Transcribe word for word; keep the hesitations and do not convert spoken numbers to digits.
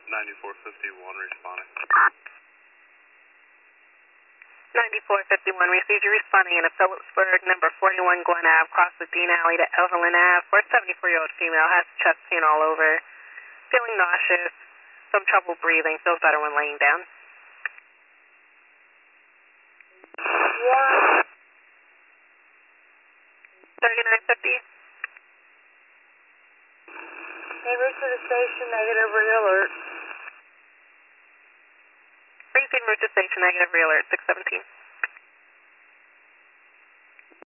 ninety-four fifty-one responding. ninety-four fifty-one, received you responding in a Phillipsburg, number forty-one Glen Ave, cross the Dean Alley to Evelyn Ave, for a seventy-four-year-old female, has chest pain all over, feeling nauseous, some trouble breathing, feels better when laying down. Yeah. thirty-nine fifty. Hey, route to the station, negative re-alert. Received route to station, negative re-alert, six seventeen.